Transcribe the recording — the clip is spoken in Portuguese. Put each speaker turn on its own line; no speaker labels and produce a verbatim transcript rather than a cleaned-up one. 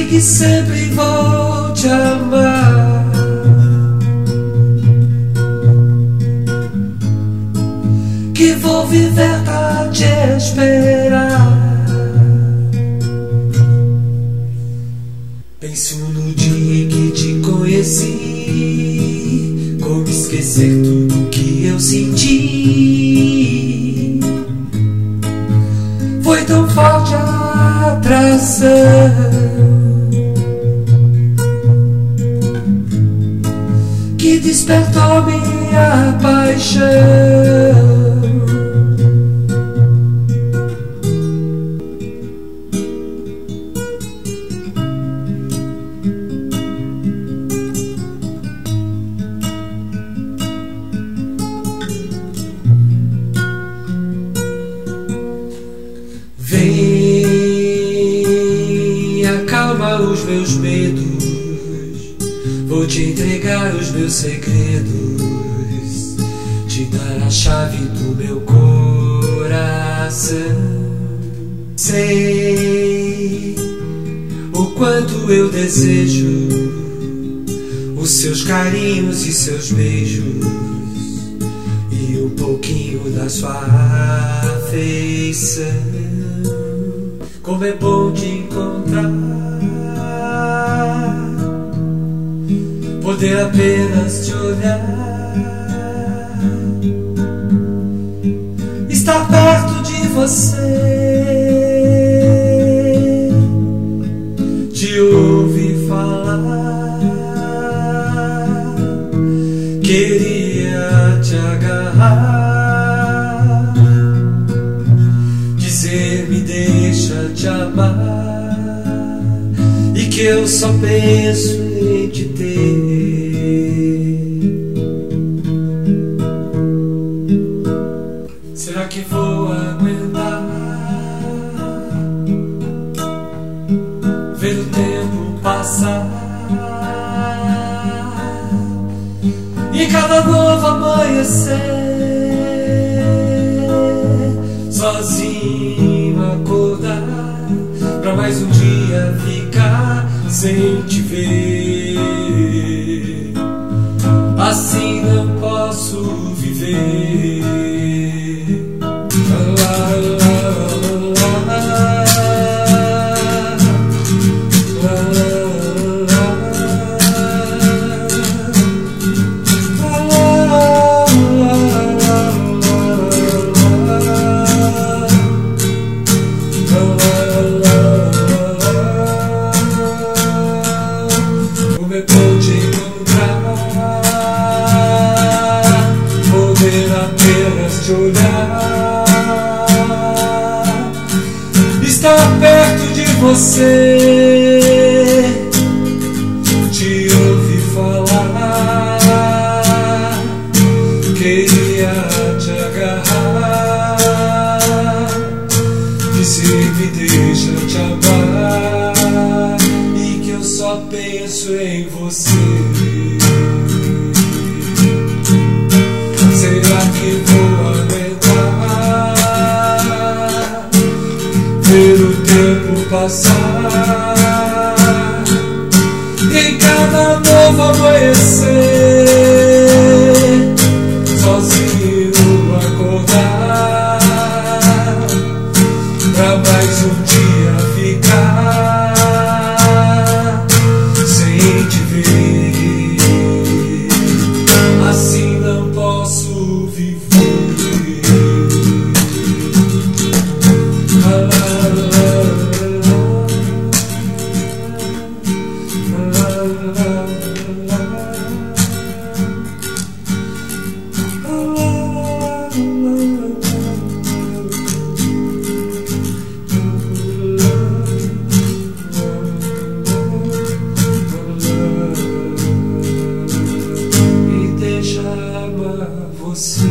que sempre vou te amar. Que vou viver pra te esperar. Penso no dia que te conheci, como esquecer tudo que eu senti. Foi tão forte a atração que despertou minha paixão. Vem, acalma os meus medos, vou te entregar os meus segredos, te dar a chave do meu coração. Sei o quanto eu desejo os seus carinhos e seus beijos e um pouquinho da sua afeição. Como é bom te encontrar, poder apenas te olhar, estar perto de você, te ouvir falar, queria te agarrar, dizer me deixa te amar e que eu só penso em te ter. Será que vou aguentar ver o tempo passar e cada novo amanhecer sozinho acordar pra mais um dia ficar sem te ver? Assim não posso viver. Como é bom te encontrar, poder apenas te olhar, estar perto de você, te ouvir falar, queria te agarrar, dizer me deixa te amar e que eu só penso em você. Será que vou aguentar ver o tempo passar e em cada novo amanhecer sozinho acordar pra mais um dia ficar sem te ver? Assim não posso viver. E deixa amar você.